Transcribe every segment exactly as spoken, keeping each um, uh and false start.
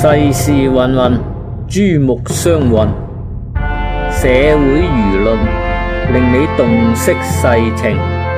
世事芸芸，珠目相混，社會輿論令你洞悉世情。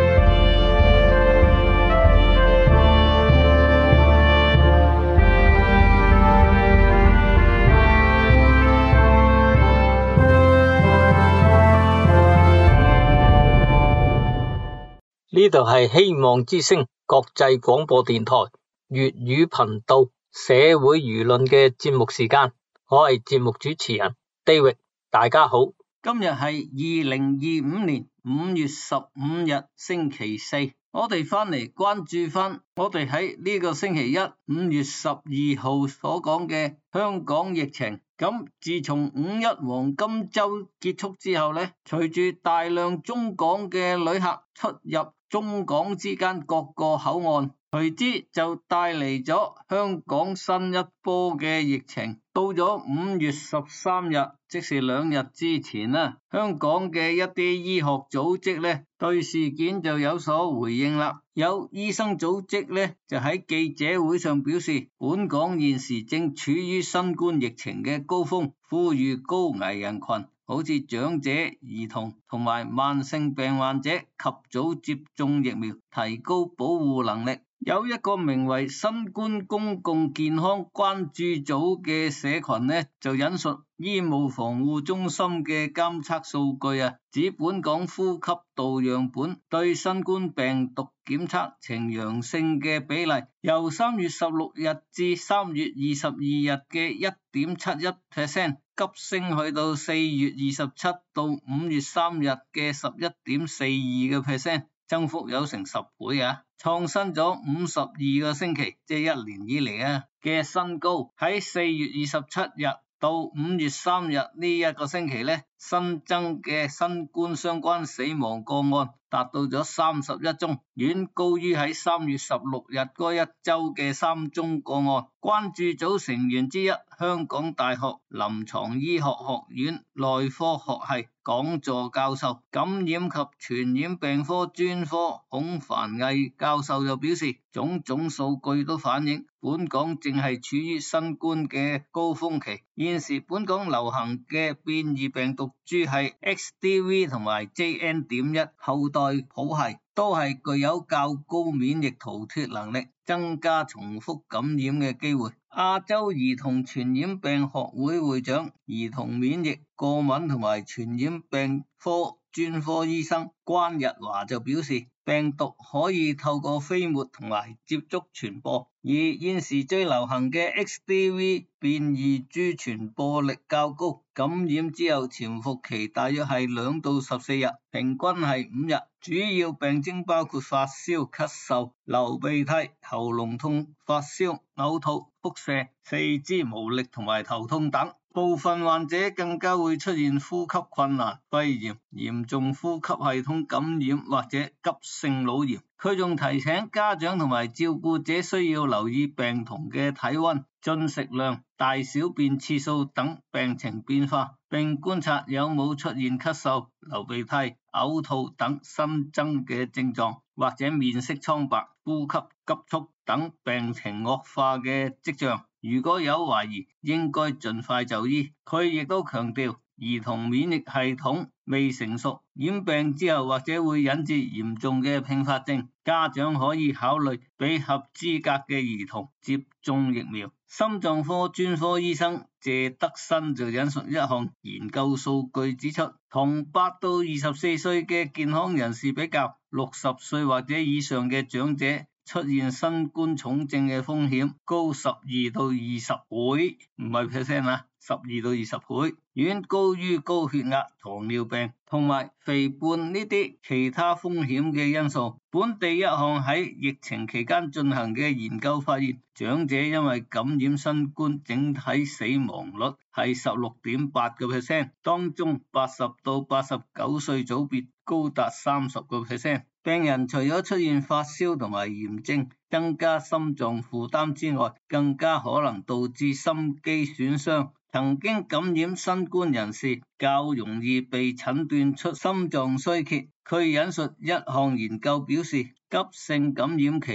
呢度係希望之聲國際廣播電台粵語頻道社會輿論嘅節目時間，我係節目主持人 David， 大家好。今日係二零二五年五月十五日星期四，我哋翻嚟關注翻我哋喺呢個星期一五月十二號所講嘅香港疫情。咁自從五一黃金周結束之後呢，隨住大量中港嘅旅客出入中港之間各個口岸，隨之就帶嚟咗香港新一波嘅疫情。到咗五月十三日，即是兩日之前啦，香港嘅一啲醫學組織呢對事件就有所回應啦。有醫生組織呢就喺記者會上表示，本港現時正處於新冠疫情嘅高峰，呼籲高危人群，好似長者、兒童同埋慢性病患者及早接種疫苗，提高保護能力。有一個名為新冠公共健康關注組嘅社群呢，就引述醫務防護中心嘅監測數據啊，指本港呼吸道樣本對新冠病毒檢測呈陽性嘅比例，由三月十六日至三月二十二日嘅一點七一 percent 急升去到四月二十七到五月三日嘅十一點四二個 percent， 增幅有成十倍啊！創新咗五十二個星期，即係一年以嚟啊嘅新高。喺四月二十七日到五月三日呢一個星期呢，新增嘅新冠相關死亡個案達到咗三十一宗，遠高於喺三月十六日嗰一周嘅三宗個案。關注組成員之一，香港大學臨床醫學學院內科學系講座教授、感染及傳染病科專科孔凡毅教授就表示，種種數據都反映本港正係處於新冠嘅高峰期。現時本港流行嘅變異病毒株係 X D V 同埋 J N 點一後代譜系，都係具有較高免疫逃脫能力，增加重複感染嘅機會。亞洲兒童傳染病學會會長、兒童免疫過敏同埋傳染病科專科醫生關日華就表示，病毒可以透過飛沫同埋接觸傳播，而現時最流行嘅 X D V 變異株傳播力較高，感染之後潛伏期大約係兩到十四日，平均係五日。主要病徵包括發燒、咳嗽、流鼻涕、喉嚨痛、發燒、嘔吐、腹瀉、四肢無力同埋頭痛等。部分患者更加會出現呼吸困難、肺炎、嚴重呼吸系統感染或者急性腦炎。佢仲提醒家長同埋照顧者需要留意病童嘅體溫、進食量、大小便次數等病情變化，並觀察有冇出現咳嗽、流鼻涕、嘔吐等新增嘅症狀，或者面色蒼白、呼吸急促等病情惡化嘅跡象。如果有懷疑，應該盡快就醫。佢亦都強調，兒童免疫系統未成熟，染病之後或者會引致嚴重嘅併發症，家長可以考慮俾合資格嘅兒童接種疫苗。心臟科專科醫生謝德新就引述一項研究數據指出，同八到二十四歲嘅健康人士比較，六十歲或者以上嘅長者出現新冠重症嘅風險高十二到二十倍，唔係 percent 啊，十二到二十倍，遠高於高血壓、糖尿病同埋肥胖呢啲其他風險嘅因素。本地一項喺疫情期間進行嘅研究發現，長者因為感染新冠整體死亡率係十六點八個 percent， 當中八十到八十九歲組別高達三十個 percent。病人除咗出現發燒同埋炎症，增加心臟負擔之外，更加可能導致心肌損傷。曾經感染新冠人士較容易被診斷出心臟衰竭。佢引述一項研究表示，急性感染期內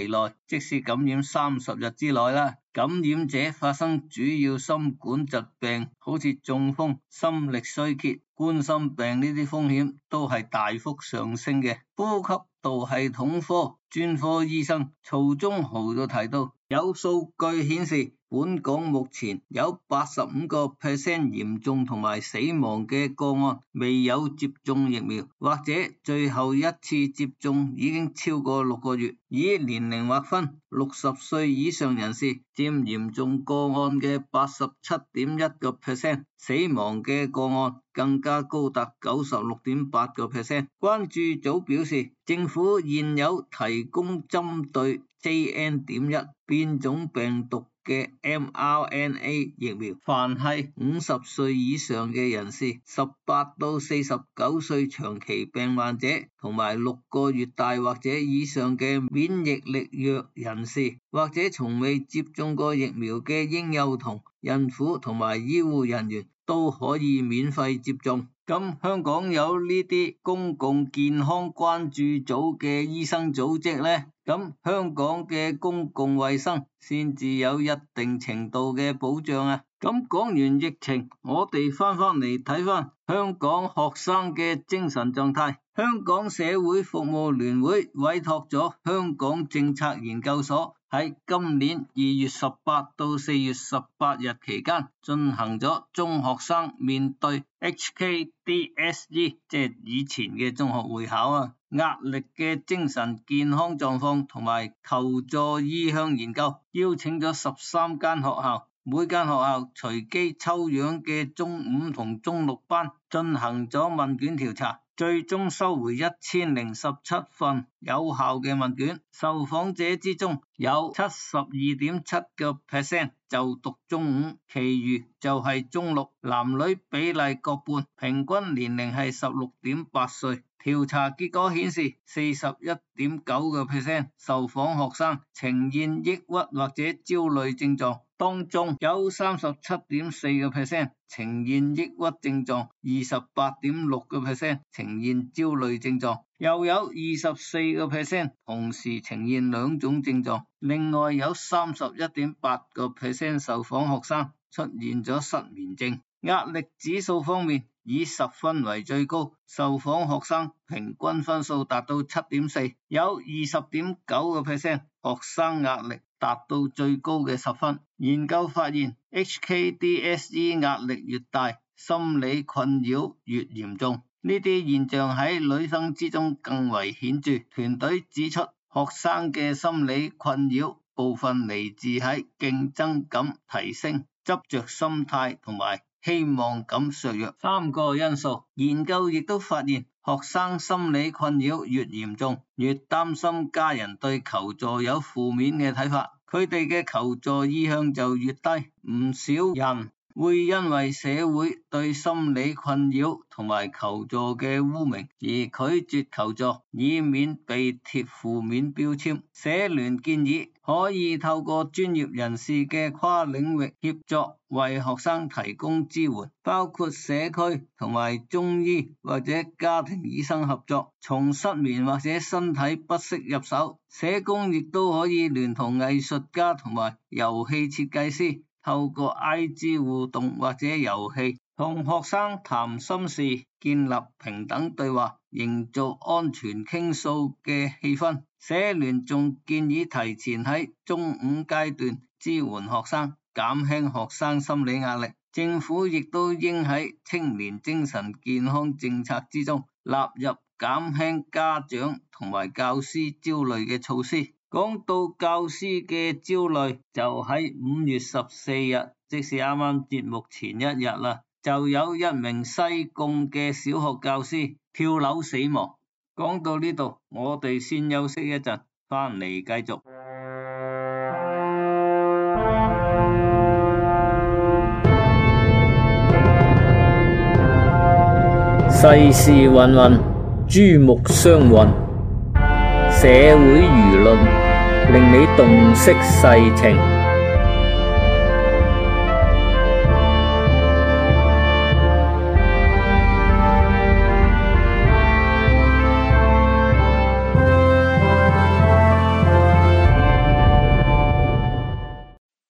即使感染三十日之內啦。感染者發生主要心管疾病，好似中風、心力衰竭、冠心病呢啲風險都係大幅上升嘅。呼吸道系統科專科醫生曹忠豪就提到，有數據顯示本港目前有八十五個 percent 嚴重同埋死亡嘅個案未有接種疫苗，或者最後一次接種已經超過六個月。以年齡劃分，六十歲以上人士佔嚴重個案嘅八十七點一個 percent， 死亡嘅個案更加高達九十六點八個 percent。關注組表示，政府現有提供針對 J N 點一變種病毒嘅 M R N A 疫苗，凡係五十歲以上嘅人士、十八到四十九歲長期病患者同埋六個月大或者以上嘅免疫力弱人士，或者從未接種過疫苗嘅嬰幼童、孕婦同埋醫護人員都可以免費接種。咁香港有呢啲公共健康關注組嘅醫生組織呢，咁香港嘅公共衛生先至有一定程度嘅保障啊。咁講完疫情，我哋翻返嚟睇翻香港學生嘅精神狀態。香港社會服務聯會委託咗香港政策研究所喺今年二月十八到四月十八日期間進行咗中學生面對 H K D S E， 即係以前嘅中學會考啊，壓力嘅精神健康狀況同埋求助意向研究，邀請咗十三間學校，每間學校隨機抽樣嘅中五同中六班進行咗問卷調查，最終收回一千零十七份有效嘅問卷。受訪者之中有七十二點七個 percent 就讀中五，其餘就係中六，男女比例各半，平均年齡係十六點八歲。調查結果顯示，四十一點九個 percent 受訪學生呈現抑鬱或者焦慮症狀，當中有三十七點四個 percent 呈現抑鬱症狀，二十八點六個 percent 呈現焦慮症狀，又有二十四個 percent 同時呈現兩種症狀。另外有三十一點八個 percent 受訪學生出現咗失眠症。壓力指數方面，以十分為最高，受訪學生平均分數達到七點四，有二十點九個 percent 學生壓力達到最高嘅十分。研究發現 H K D S E 壓力越大，心理困擾越嚴重，呢啲現象喺女生之中更為顯著。團隊指出，學生嘅心理困擾部分嚟自喺競爭感提升、執着心態同埋希望感削弱三個因素。研究亦都發現，學生心理困擾越嚴重，越擔心家人對求助有負面嘅睇法，佢哋嘅求助意向就越低。唔少人會因為社會對心理困擾同埋求助嘅污名而拒絕求助，以免被貼負面標籤。社聯建議可以透過專業人士嘅跨領域協作，為學生提供支援，包括社區同埋中醫或者家庭醫生合作，從失眠或者身體不適入手。社工亦都可以聯同藝術家同埋遊戲設計師，透過 I G 互動或者遊戲，同學生談心事，建立平等對話，營造安全傾訴嘅氣氛。社聯仲建議提前喺中五階段支援學生，減輕學生心理壓力。政府亦都應喺青年精神健康政策之中納入減輕家長同埋教師焦慮嘅措施。講到教師嘅焦慮，就喺五月十四日，即是啱啱節目前一日啦，就有一名西貢嘅小學教師跳樓死亡。講到呢度，我哋先休息一陣，翻嚟繼續。 世事芸芸，珠目相混，社會輿論令你洞悉世情。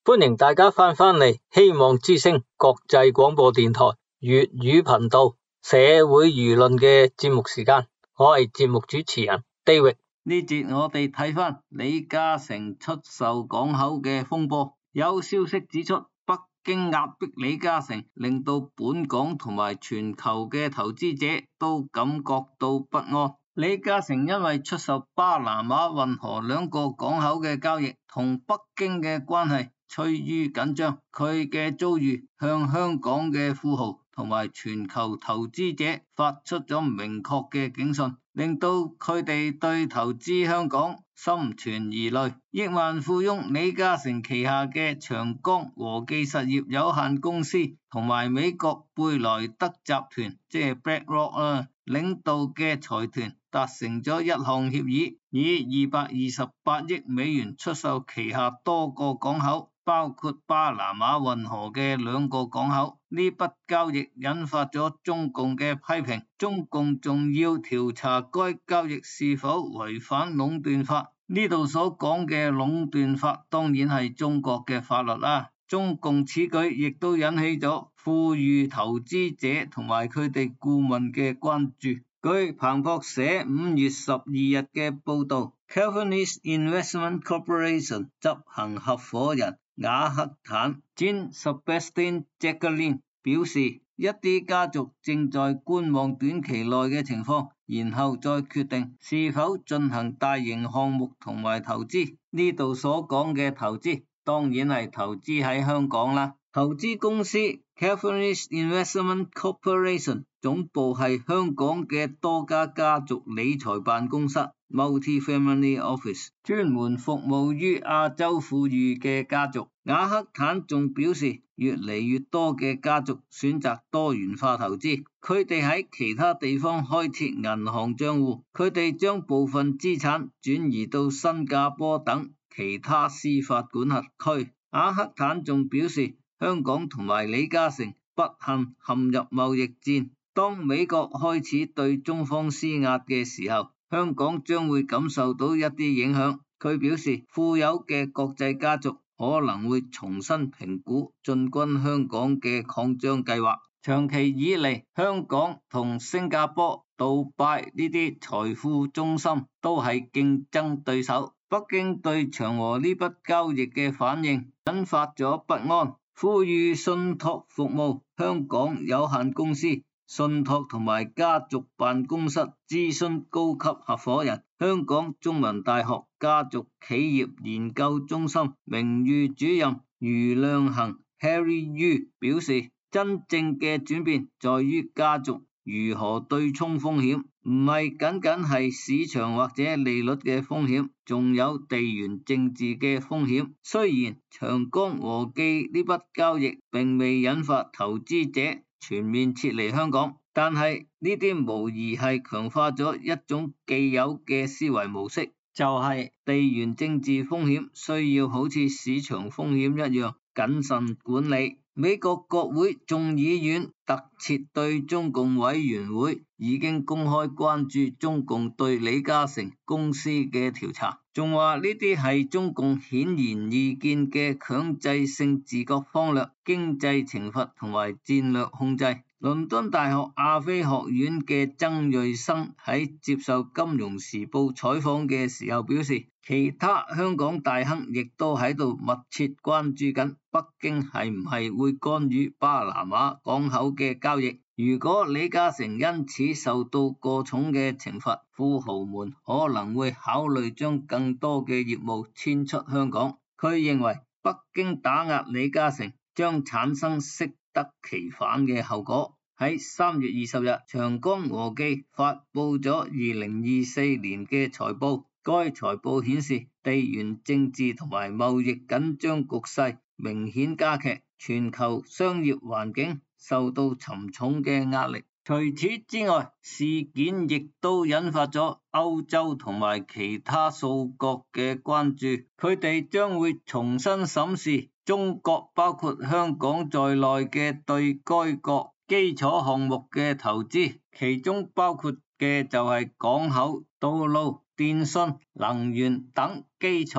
歡迎大家翻返嚟希望之聲國際廣播電台粵語頻道社會輿論嘅節目時間，我係節目主持人 David。 呢節我哋睇翻李嘉誠出售港口嘅風波，有消息指出，北京壓迫李嘉誠，令到本港同埋全球嘅投資者都感覺到不安。李嘉誠因為出售巴拿馬運河兩個港口嘅交易，同北京嘅關係趨於緊張，佢嘅遭遇向香港嘅富豪同埋全球投資者發出咗明確嘅警訊，令到佢哋對投資香港心存疑慮。億萬富翁李嘉誠旗下嘅長江和記實業有限公司同埋美國貝萊德集團，即係 BlackRock 啊，領導嘅財團達成咗一項協議，以二百二十八億美元出售旗下多個港口，包括巴拿馬運河嘅兩個港口。呢筆交易引發咗中共嘅批評，中共仲要調查該交易是否違反壟斷法。呢度所講嘅壟斷法當然係中國嘅法律啦。中共此舉亦都引起咗富裕投資者同埋佢哋顧問嘅關注。據彭博社五月十二日嘅報道， Calvinist Investment Corporation 執行合夥人雅克坦 Jean Sebastian Jacquelin 表示，一啲家族正在觀望短期內嘅情況，然後再決定是否進行大型項目同埋投資。呢度所講嘅投資當然係投資喺香港啦。投資公司 Calvinist Investment Corporation 總部係香港嘅多家家族理財辦公室 Multi-Family Office， 專門服務於亞洲富裕嘅家族。雅克坦仲表示，越嚟越多嘅家族選擇多元化投資，佢哋喺其他地方開設銀行賬戶，佢哋將部分資產轉移到新加坡等其他司法管轄區。雅克坦仲表示，香港同埋李嘉誠不幸陷入貿易戰，當美國開始對中方施壓嘅時候，香港將會感受到一啲影響。佢表示，富有嘅國際家族可能會重新評估進軍香港嘅擴張計劃。長期以嚟，香港同新加坡、杜拜呢啲財富中心都係競爭對手。北京對長和呢筆交易嘅反應引發咗不安。富裕信託服務香港有限公司信託同埋家族辦公室諮詢高級合夥人、香港中文大學家族企業研究中心名譽主任余亮衡 Harry Yu 表示，真正嘅轉變在於家族如何對沖風險，唔係僅僅係市場或者利率嘅風險，仲有地緣政治嘅風險。雖然長江和記呢筆交易並未引發投資者全面撤離香港，但係呢啲無疑係強化咗一種既有嘅思維模式，就係地緣政治風險需要好似市場風險一樣謹慎管理。美國國會眾議院特設對中共委員會已經公開關注中共對李嘉誠公司嘅調查，仲話呢啲係中共顯然易見嘅強制性自覺方略、經濟懲罰同埋戰略控制。倫敦大學亞非學院嘅曾瑞生喺接受《金融時報》採訪嘅時候表示，其他香港大亨亦都喺度密切關注緊北京係唔係會干預巴拿馬港口嘅交易。如果李嘉誠因此受到過重嘅懲罰，富豪們可能會考慮將更多嘅業務遷出香港。佢認為北京打壓李嘉誠將產生適得其反嘅後果。喺三月二十日，長江和記發佈咗二零二四年嘅財報，該財報顯示地緣政治同埋貿易緊張局勢明顯加劇，全球商業環境受到沉重嘅壓力。除此之外，事件亦都引發咗歐洲同埋其他數國嘅關注，佢哋將會重新審視中國包括香港在內嘅對該國基礎項目嘅投資，其中包括嘅就係港口、道路、電信、能源等基礎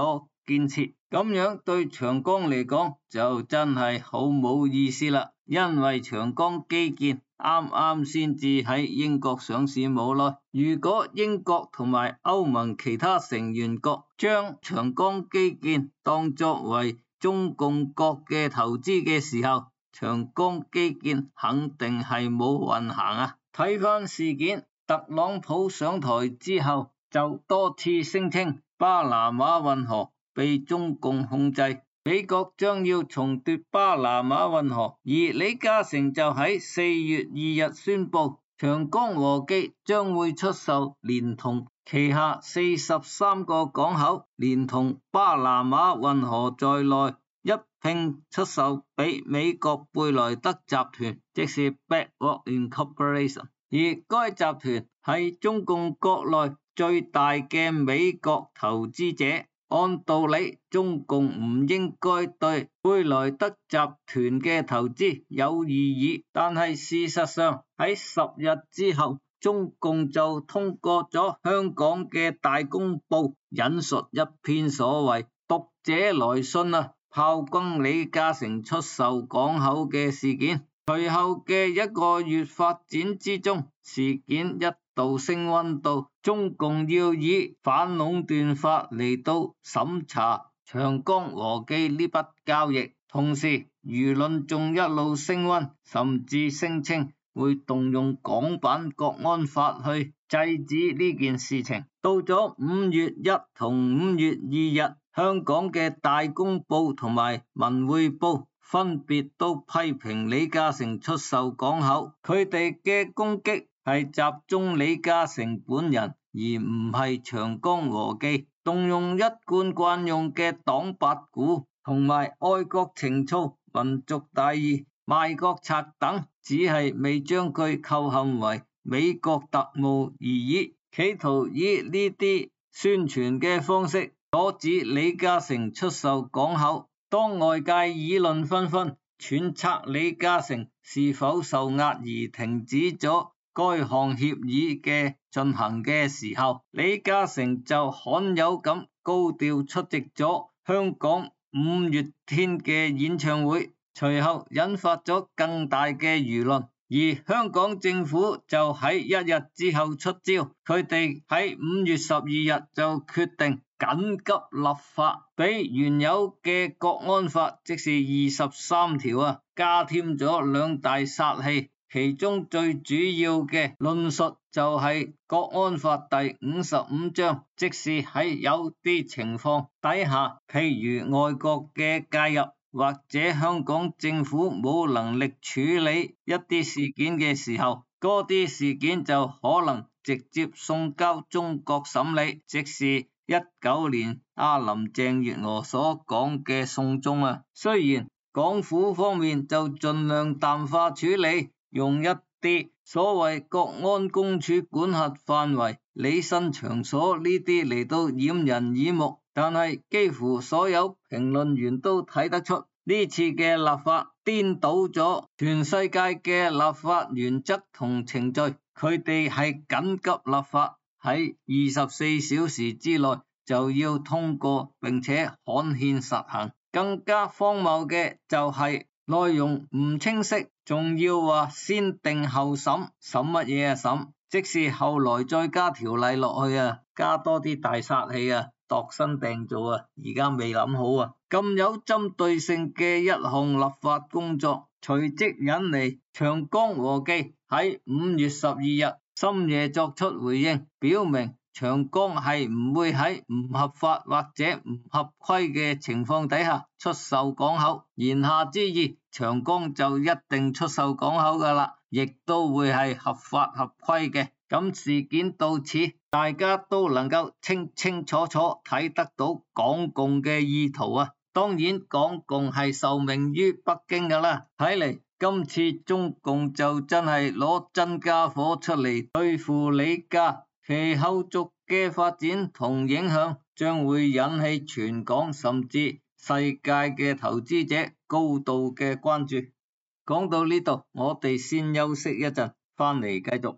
建設，咁樣對長江嚟講就真係好冇意思啦，因為長江基建啱啱先至喺英國上市冇耐，如果英國同埋歐盟其他成員國將長江基建當作為中共國嘅投資嘅時候，長江基建肯定係冇運行啊！睇返事件，特朗普上台之後就多次聲稱巴拿馬運河被中共控制，美國將要重奪巴拿馬運河，而李嘉誠就喺四月二日宣布，長江和記將會出售連同旗下四十三個港口，連同巴拿馬運河在內，一併出售俾美國貝萊德集團，即是 BlackRock Incorporation。而該集團係中共國內最大嘅美國投資者。按道理，中共唔應該對貝萊德集團嘅投資有異議，但係事實上喺十日之後，中共就通過咗香港嘅大公報引述一篇所謂讀者來信啊，炮轟李嘉誠出售港口嘅事件。隨後嘅一個月發展之中，事件一度升溫到中共要以反壟斷法嚟到審查長江和記呢筆交易，同時輿論仲一路升溫，甚至聲稱會動用港版國安法去制止呢件事情。到咗五月一同五月二日，香港嘅大公報同埋文匯報分別都批評李嘉誠出售港口，佢哋嘅攻擊係集中李嘉誠本人，而唔係長江和記，動用一貫慣用嘅黨八股同埋愛國情操、民族大義、賣國賊等，只係未將佢構陷為美國特務而已，企圖以呢啲宣傳嘅方式阻止李嘉誠出售港口。當外界議論紛紛，揣測李嘉誠是否受壓而停止咗該項協議嘅進行嘅時候，李嘉誠就罕有咁高調出席咗香港五月天嘅演唱會，隨後引發咗更大嘅輿論。而香港政府就喺一日之後出招，佢哋喺五月十二日就決定緊急立法，比原有嘅國安法，即是二十三條啊，加添咗兩大殺器。其中最主要嘅論述就係國安法第五十五章，即是喺有啲情況底下，譬如外國嘅介入，或者香港政府冇能力處理一啲事件嘅時候，嗰啲事件就可能直接送交中國審理，即是一九年阿林鄭月娥所講嘅送中啊。雖然港府方面就盡量淡化處理，用一啲所謂國安公署管轄範圍、履新場所呢啲嚟到掩人耳目，但係幾乎所有評論員都睇得出，呢次嘅立法顛倒咗全世界嘅立法原則同程序，佢哋係緊急立法，喺二十四小時之內就要通過並且刊憲實行。更加荒謬嘅就係內容唔清晰，仲要話先定後審，審乜嘢啊審？即是後來再加條例落去啊，加多啲大殺器啊，度身訂造啊，而家未諗好啊。咁有針對性嘅一項立法工作，隨即引嚟長江和記喺五月十二日深夜作出回應，表明長江係唔會喺唔合法或者唔合規嘅情況底下出售港口，言下之意，長江就一定出售港口噶啦，亦都會係合法合規嘅。咁事件到此，大家都能夠清清楚楚睇得到港共嘅意圖啊！當然，港共係受命於北京噶啦，睇嚟今次中共就真係攞真家伙出嚟對付李家。其後續嘅發展同影響將會引起全港甚至世界嘅投資者高度嘅關注。講到呢度，我哋先休息一陣，翻嚟繼續。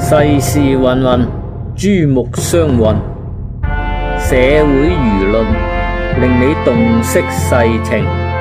世事芸芸，珠目相混，社會輿論令你洞悉世情。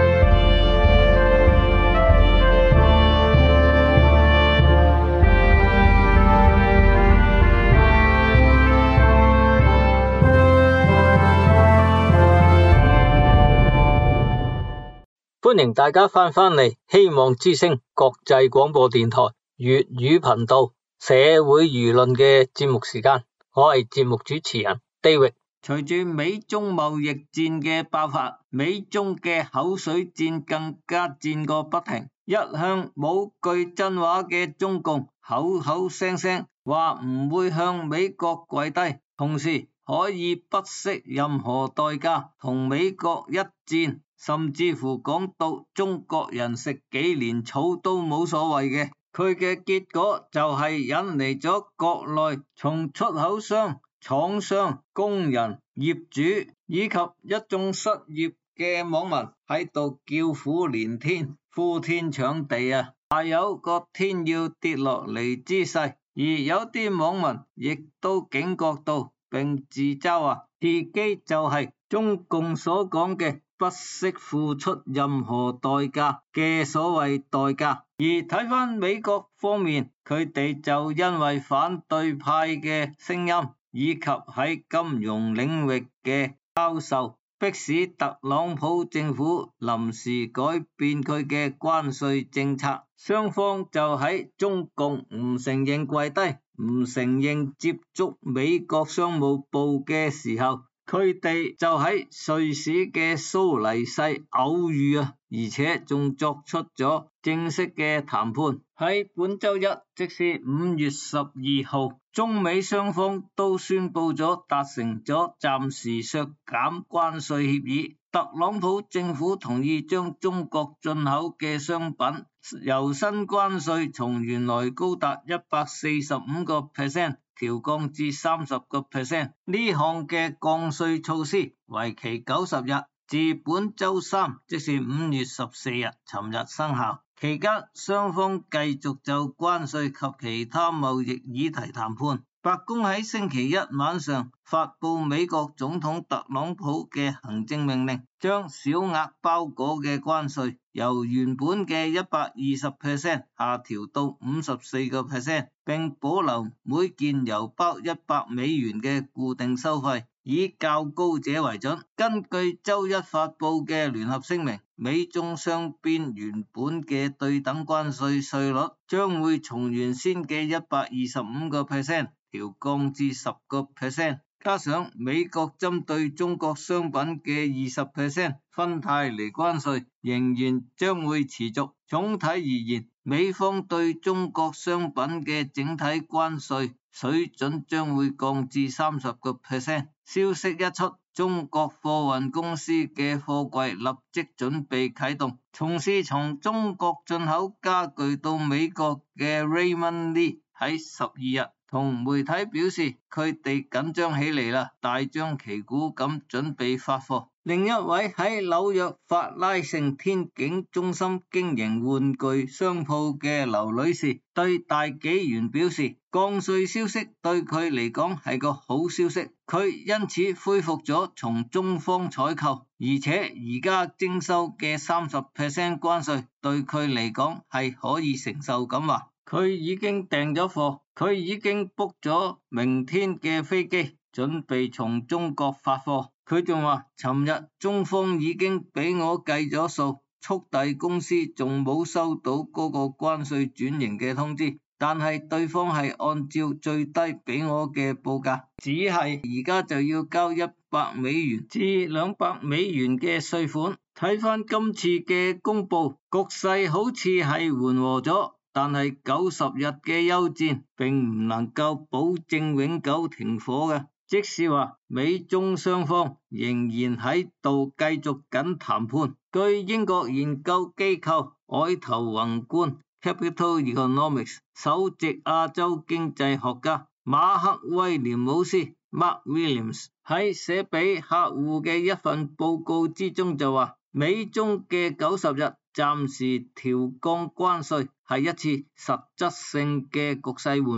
歡迎大家翻返嚟希望之聲國際廣播電台粵語頻道社會輿論嘅節目時間，我係節目主持人 David。 隨住美中貿易戰嘅爆發，美中嘅口水戰更加戰個不停。一向冇句真話嘅中共，口口聲聲話唔會向美國跪低，同時可以不惜任何代價同美國一戰。甚至乎講到中國人食幾年草都冇所謂嘅，佢嘅結果就係引嚟咗國內從出口商、廠商、工人、業主以及一眾失業嘅網民喺度叫苦連天、呼天搶地啊，大有個天要跌落嚟之勢。而有啲網民亦都警覺到並自嘲話自己就係中共所講嘅不惜付出任何代價嘅所謂代價。而睇返美國方面，佢哋就因為反對派嘅聲音以及喺金融領域嘅教授，迫使特朗普政府臨時改變佢嘅關稅政策。雙方就喺中共唔承認跪低、唔承認接觸美國商務部嘅時候，佢哋就喺瑞士嘅蘇黎世偶遇啊，而且仲作出咗正式嘅談判。喺本周一，即是五月十二號，中美雙方都宣布咗達成咗暫時削減關稅協議。特朗普政府同意將中國進口嘅商品由新關稅從原來高達一百四十五個 percent 調降至三十個 percent。呢項嘅降稅措施為期九十日，自本周三，即是五月十四日，尋日生效。期間，雙方繼續就關稅及其他貿易議題談判。白宮喺星期一晚上發布美國總統特朗普嘅行政命令，將小額包裹嘅關稅由原本嘅一百二十 percent 下調到五十四個 percent， 並保留每件郵包一百美元嘅固定收費，以較高者為準。根據周一發布嘅聯合聲明，美中雙邊原本嘅對等關稅稅率將會從原先嘅一百二十五個 percent 調降至十個 percent， 加上美國針對中國商品嘅二十 percent 芬太尼關稅仍然將會持續。總體而言，美方對中國商品嘅整體關稅水準將會降至三十個 percent。消息一出，中國貨運公司嘅貨櫃立即準備啟動。從事從中國進口家具到美國嘅 Raymond Lee 喺十二日同媒體表示，佢哋緊張起嚟啦，大張旗鼓咁準備發貨。另一位喺紐約法拉盛天景中心經營玩具商鋪嘅劉女士對大紀元表示，降稅消息對佢嚟講係個好消息，佢因此恢復咗從中方採購，而且而家徵收嘅三十 percent 關稅對佢嚟講係可以承受咁話。佢已經訂咗貨，佢已經 book 咗明天嘅飛機，準備從中國發貨。佢仲話，尋日中方已經俾我計咗數，速遞公司仲冇收到嗰個關稅轉型嘅通知，但係對方係按照最低俾我嘅報價，只係而家就要交一百美元至兩百美元嘅稅款。睇翻今次嘅公佈，局勢好似係緩和咗。但係九十日嘅休戰並唔能夠保證永久停火嘅，即是話美中雙方仍然喺度繼續緊談判。據英國研究機構外投宏觀 Capital Economics 首席亞洲經濟學家馬克威廉姆斯 Mark Williams 喺寫俾客戶嘅一份報告之中就話，美中嘅九十日暫時調降關稅係一次實質性嘅局勢緩和，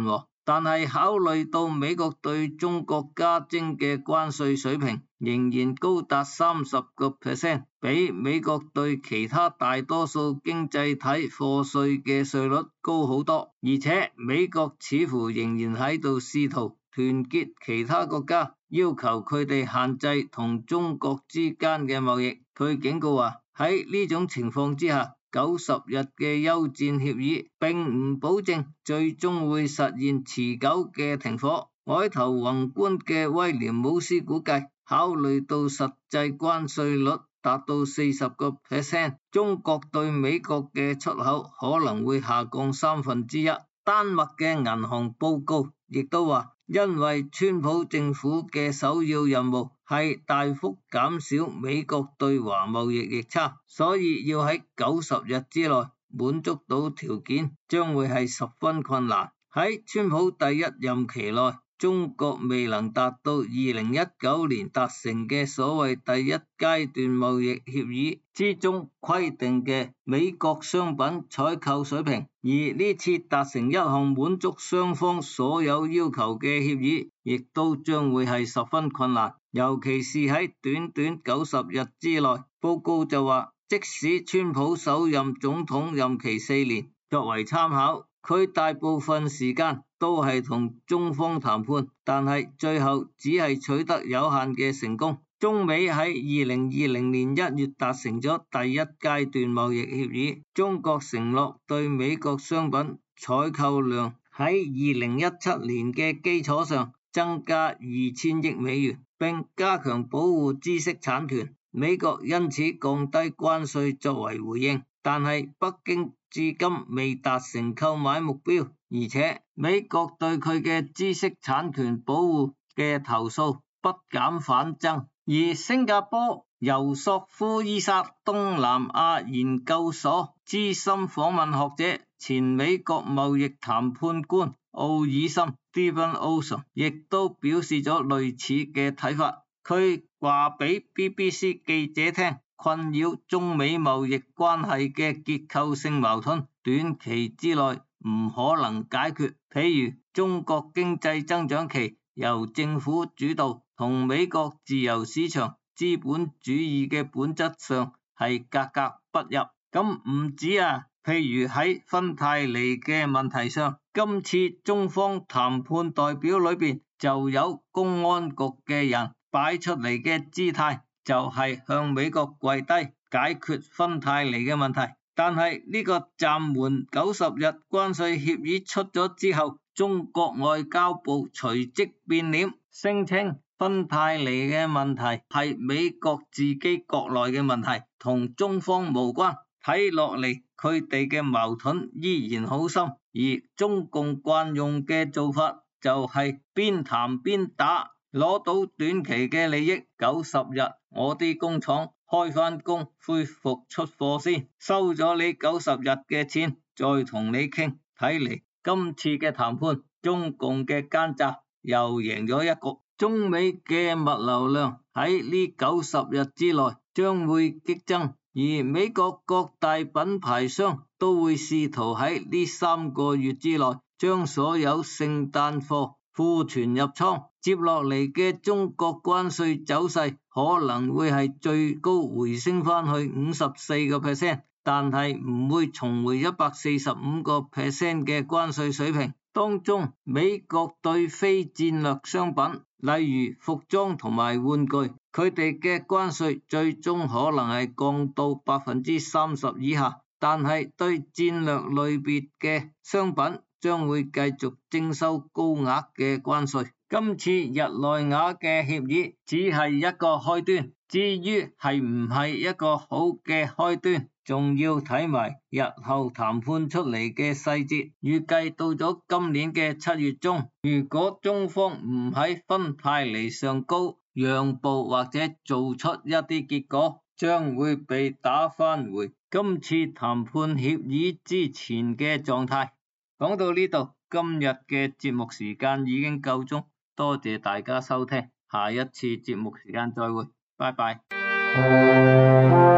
但係考慮到美國對中國加徵嘅關稅水平仍然高達三十個 percent， 比美國對其他大多數經濟體課稅嘅稅率高好多，而且美國似乎仍然喺度試圖團結其他國家，要求佢哋限制同中國之間嘅貿易。佢警告話，喺呢種情況之下，九十日嘅休戰協議並唔保證最終會實現持久嘅停火。外頭宏觀嘅威廉姆斯估計，考慮到實際關稅率達到四十個 percent， 中國對美國嘅出口可能會下降三分之一。丹麥嘅銀行報告亦都話，因為川普政府嘅首要任務係大幅減少美國對華貿易逆差，所以要喺九十日之內滿足到條件，將會係十分困難。喺川普第一任期內，中國未能達到二零一九年達成嘅所謂第一階段貿易協議之中規定嘅美國商品採購水平，而呢次達成一項滿足雙方所有要求嘅協議，亦都將會係十分困難，尤其是喺短短九十日之內。報告就話，即使川普首任總統任期四年，作為參考，佢大部分時間都係同中方談判，但係最後只係取得有限嘅成功。中美喺二零二零年一月達成咗第一階段貿易協議，中國承諾對美國商品採購量喺二零一七年嘅基礎上增加二千億美元，並加強保護知識產權。美國因此降低關稅作為回應，但係北京至今未達成購買目標，而且美國對佢嘅知識產權保護嘅投訴不減反增。而新加坡尤索夫伊薩東南亞研究所資深訪問學者、前美國貿易談判官奧爾森 Stephen Olson 亦都表示咗類似嘅睇法。佢話俾 B B C 記者聽，困擾中美貿易關係嘅結構性矛盾短期之內唔可能解決，譬如中國經濟增長期由政府主導，同美國自由市場資本主義嘅本質上係格格不入。咁唔止啊，譬如喺芬太尼嘅問題上，今次中方談判代表裏邊就有公安局嘅人擺出嚟嘅姿態，就係向美國跪低解決芬太尼嘅問題。但係呢個暫緩九十日關稅協議出咗之後，中國外交部隨即變臉，聲稱芬太尼嘅問題係美國自己國內嘅問題，同中方無關。睇落嚟佢哋嘅矛盾依然好深，而中共慣用嘅做法就係邊談邊打，攞到短期嘅利益。九十日我啲工廠開返工，恢復出貨先，收咗你九十日嘅錢，再同你傾。睇嚟今次嘅談判，中共嘅奸詐又贏咗一局。中美嘅物流量喺呢九十日之內將會激增，而美國各大品牌商都會試圖喺呢三個月之內將所有聖誕貨庫存入倉。接落嚟嘅中國關稅走勢可能會係最高回升返去五十四個 percent， 但係唔會重回一百四十五個 percent 嘅關稅水平。當中美國對非戰略商品，例如服裝同埋玩具，佢哋嘅關稅最終可能係降到百分之三十以下，但係對戰略類別嘅商品將會繼續徵收高額嘅關稅。今次日內瓦嘅協議只係一個開端，至於係唔係一個好嘅開端，仲要睇埋日後談判出嚟嘅細節。預計到咗今年嘅七月中，如果中方唔喺芬太尼上高讓步或者做出一啲結果，將會被打返回今次談判協議之前嘅狀態。講到呢度，今日嘅節目時間已經夠鐘，多謝大家收聽，下一次節目時間再會，拜拜。